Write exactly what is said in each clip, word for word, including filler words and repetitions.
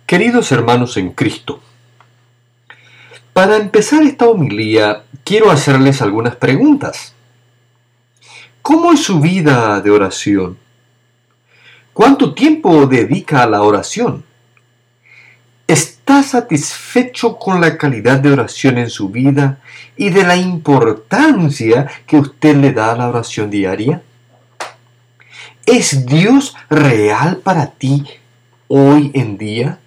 Queridos hermanos en Cristo, para empezar esta homilía quiero hacerles algunas preguntas. ¿Cómo es su vida de oración? ¿Cuánto tiempo dedica a la oración? ¿Está satisfecho con la calidad de oración en su vida y de la importancia que usted le da a la oración diaria? ¿Es Dios real para ti hoy en día?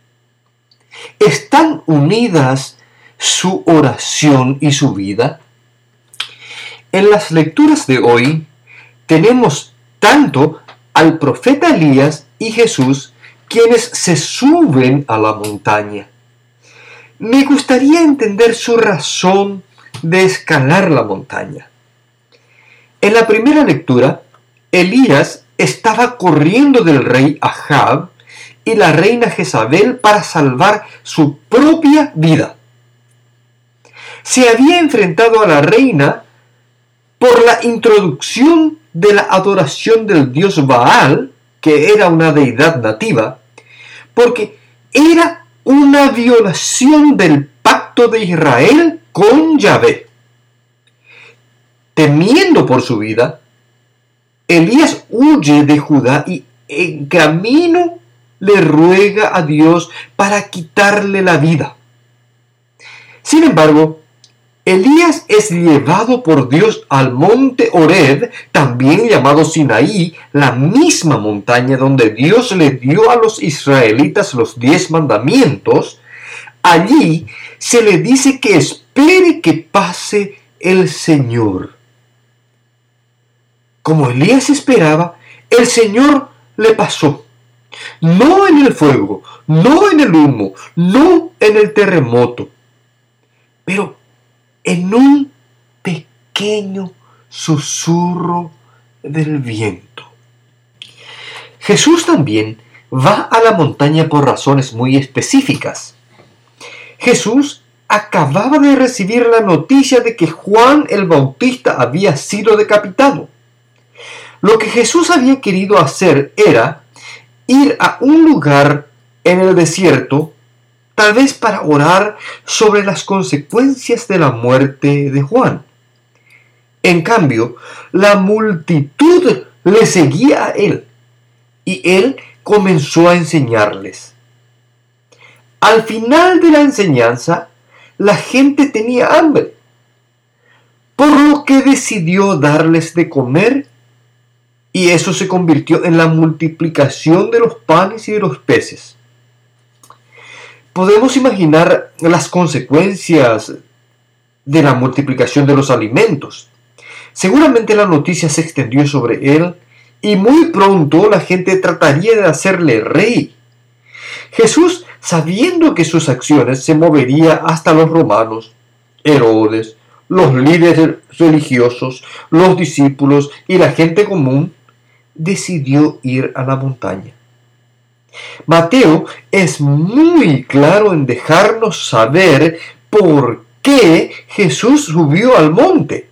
¿Están unidas su oración y su vida? En las lecturas de hoy tenemos tanto al profeta Elías y Jesús, quienes se suben a la montaña. Me gustaría entender su razón de escalar la montaña. En la primera lectura, Elías estaba corriendo del rey Ahab y la reina Jezabel para salvar su propia vida. Se había enfrentado a la reina por la introducción de la adoración del dios Baal, que era una deidad nativa, porque era una violación del pacto de Israel con Yahvé. Temiendo por su vida, Elías huye de Judá y en camino le ruega a Dios para quitarle la vida. Sin embargo, Elías es llevado por Dios al monte Horeb, también llamado Sinaí, la misma montaña donde Dios le dio a los israelitas los diez mandamientos. Allí se le dice que espere que pase el Señor. Como Elías esperaba, el Señor le pasó. No en el fuego, no en el humo, no en el terremoto, pero en un pequeño susurro del viento. Jesús también va a la montaña por razones muy específicas. Jesús acababa de recibir la noticia de que Juan el Bautista había sido decapitado. Lo que Jesús había querido hacer era ir a un lugar en el desierto, tal vez para orar sobre las consecuencias de la muerte de Juan. En cambio, la multitud le seguía a él, y él comenzó a enseñarles. Al final de la enseñanza, la gente tenía hambre, por lo que decidió darles de comer, y eso se convirtió en la multiplicación de los panes y de los peces. Podemos imaginar las consecuencias de la multiplicación de los alimentos. Seguramente la noticia se extendió sobre él y muy pronto la gente trataría de hacerle rey. Jesús, sabiendo que sus acciones se moverían hasta los romanos, Herodes, los líderes religiosos, los discípulos y la gente común, decidió ir a la montaña. Mateo es muy claro en dejarnos saber por qué Jesús subió al monte.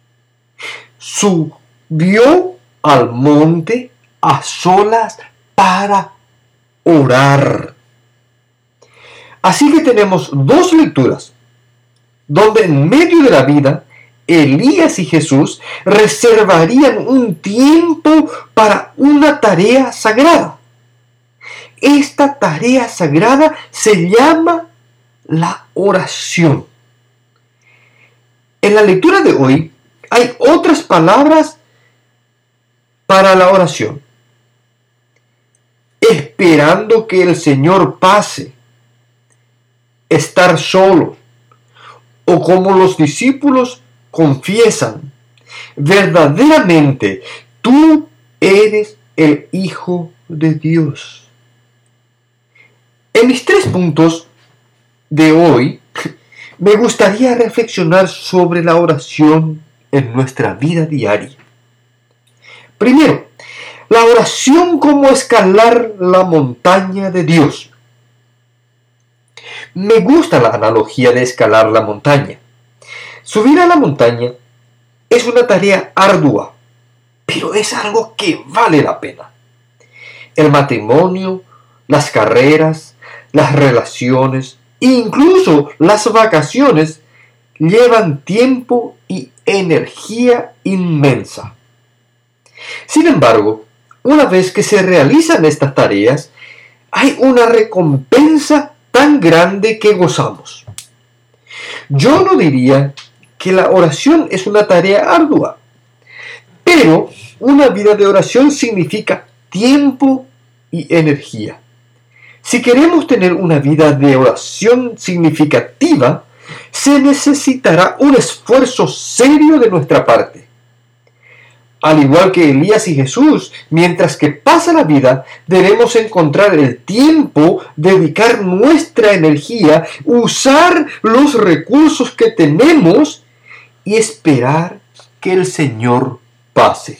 Subió al monte a solas para orar. Así que tenemos dos lecturas, donde en medio de la vida, Elías y Jesús reservarían un tiempo para una tarea sagrada. Esta tarea sagrada se llama la oración. En la lectura de hoy hay otras palabras para la oración. Esperando que el Señor pase, estar solo, o como los discípulos confiesan, verdaderamente tú eres el Hijo de Dios. En mis tres puntos de hoy, me gustaría reflexionar sobre la oración en nuestra vida diaria. Primero, la oración como escalar la montaña de Dios. Me gusta la analogía de escalar la montaña. Subir a la montaña es una tarea ardua, pero es algo que vale la pena. El matrimonio, las carreras, las relaciones, incluso las vacaciones, llevan tiempo y energía inmensa. Sin embargo, una vez que se realizan estas tareas, hay una recompensa tan grande que gozamos. Yo no diría que la oración es una tarea ardua, pero una vida de oración significa tiempo y energía. Si queremos tener una vida de oración significativa, se necesitará un esfuerzo serio de nuestra parte. Al igual que Elías y Jesús, mientras que pasa la vida, debemos encontrar el tiempo, dedicar nuestra energía, usar los recursos que tenemos y esperar que el Señor pase.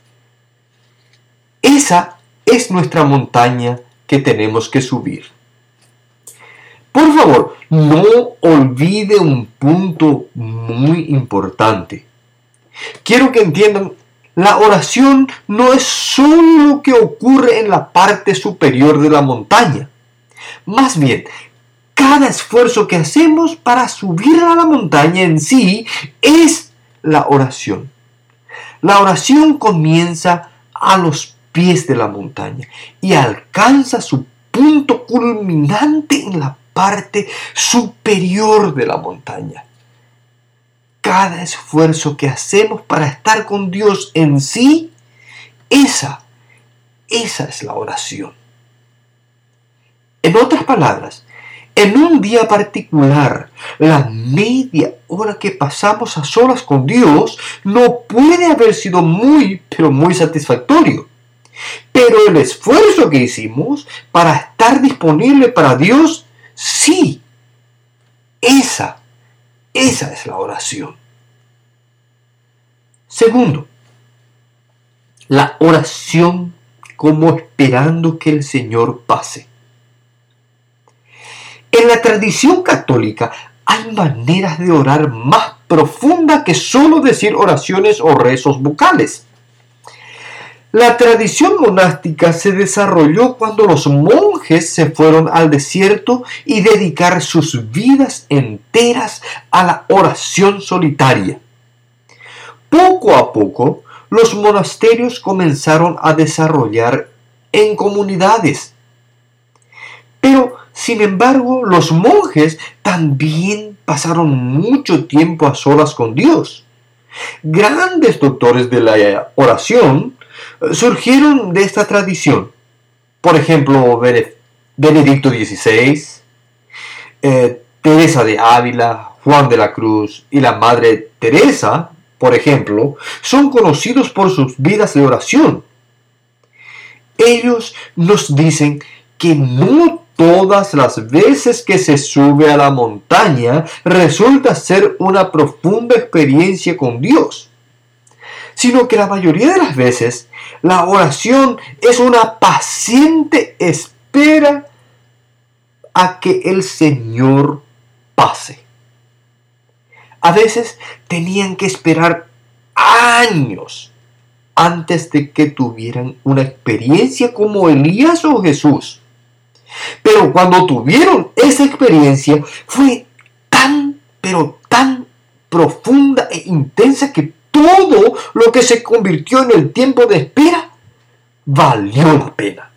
Esa es nuestra montaña que tenemos que subir. Por favor, no olvide un punto muy importante. Quiero que entiendan, la oración no es solo lo que ocurre en la parte superior de la montaña. Más bien, cada esfuerzo que hacemos para subir a la montaña en sí es la oración. La oración comienza a los pies de la montaña y alcanza su punto culminante en la parte superior de la montaña. Cada esfuerzo que hacemos para estar con Dios en sí, esa, esa es la oración. En otras palabras, en un día particular, la media hora que pasamos a solas con Dios no puede haber sido muy, pero muy satisfactorio. Pero el esfuerzo que hicimos para estar disponible para Dios, sí, esa, esa es la oración. Segundo, la oración como esperando que el Señor pase. En la tradición católica hay maneras de orar más profundas que solo decir oraciones o rezos vocales. La tradición monástica se desarrolló cuando los monjes se fueron al desierto y dedicaron sus vidas enteras a la oración solitaria. Poco a poco, los monasterios comenzaron a desarrollar en comunidades. Pero, sin embargo, los monjes también pasaron mucho tiempo a solas con Dios. Grandes doctores de la oración surgieron de esta tradición. Por ejemplo, Benedicto dieciséis, eh, Teresa de Ávila, Juan de la Cruz y la Madre Teresa, por ejemplo, son conocidos por sus vidas de oración. Ellos nos dicen que no todas las veces que se sube a la montaña resulta ser una profunda experiencia con Dios, sino que la mayoría de las veces la oración es una paciente espera a que el Señor pase. A veces tenían que esperar años antes de que tuvieran una experiencia como Elías o Jesús. Pero cuando tuvieron esa experiencia fue tan, pero tan profunda e intensa que todo lo que se convirtió en el tiempo de espera valió la pena.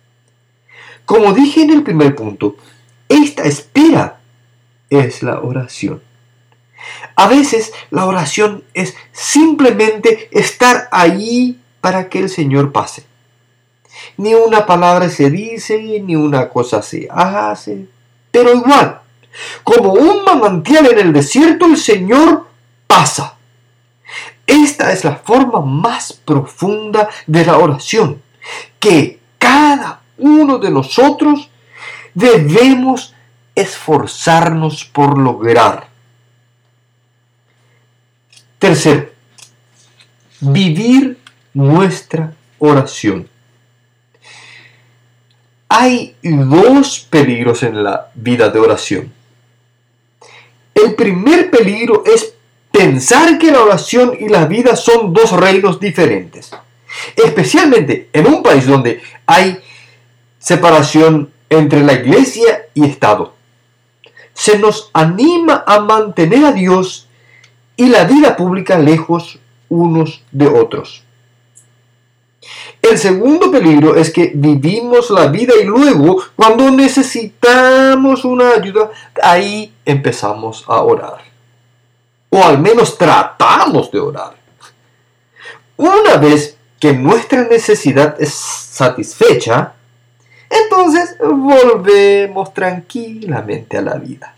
Como dije en el primer punto, esta espera es la oración. A veces la oración es simplemente estar ahí para que el Señor pase. Ni una palabra se dice, ni una cosa se hace, pero igual, como un manantial en el desierto, el Señor pasa. Esta es la forma más profunda de la oración, que cada uno de nosotros debemos esforzarnos por lograr. Tercero, vivir nuestra oración. Hay dos peligros en la vida de oración. El primer peligro es pensar que la oración y la vida son dos reinos diferentes, especialmente en un país donde hay separación entre la iglesia y Estado. Se nos anima a mantener a Dios y la vida pública lejos unos de otros. El segundo peligro es que vivimos la vida y luego, cuando necesitamos una ayuda, ahí empezamos a orar. O al menos tratamos de orar. Una vez que nuestra necesidad es satisfecha, entonces volvemos tranquilamente a la vida.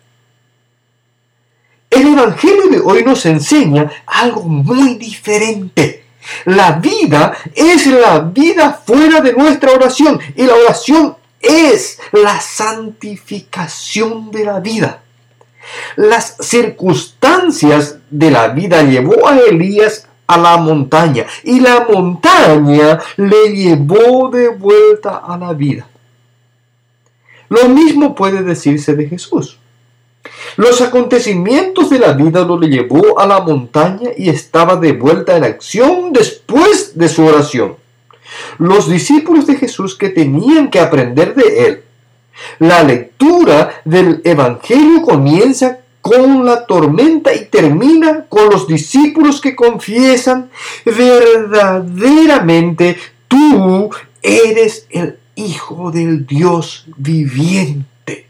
El Evangelio de hoy nos enseña algo muy diferente. La vida es la vida fuera de nuestra oración y la oración es la santificación de la vida. Las circunstancias de la vida llevó a Elías a la montaña y la montaña le llevó de vuelta a la vida. Lo mismo puede decirse de Jesús. Los acontecimientos de la vida lo llevó a la montaña y estaba de vuelta en acción después de su oración. Los discípulos de Jesús que tenían que aprender de él. La lectura del Evangelio comienza con la tormenta y termina con los discípulos que confiesan: verdaderamente tú eres el Hijo del Dios viviente.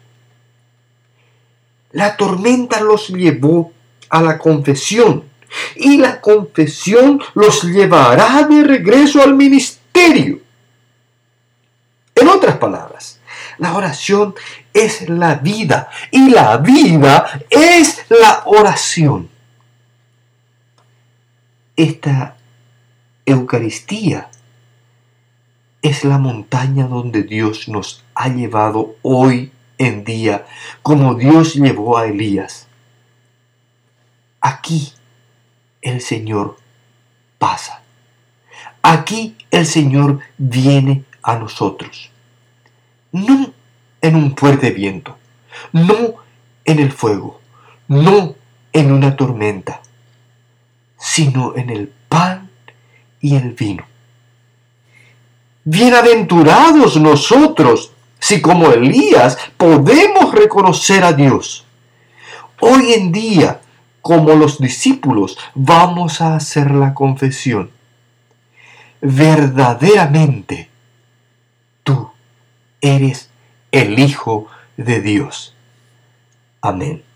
La tormenta los llevó a la confesión y la confesión los llevará de regreso al ministerio. En otras palabras, la oración es la vida y la vida es la oración. Esta Eucaristía es la montaña donde Dios nos ha llevado hoy en día, como Dios llevó a Elías. Aquí el Señor pasa. Aquí el Señor viene a nosotros. No en un fuerte viento, no en el fuego, no en una tormenta, sino en el pan y el vino. Bienaventurados nosotros si como Elías podemos reconocer a Dios. Hoy en día, como los discípulos, vamos a hacer la confesión: verdaderamente tú eres el Hijo de Dios. Amén.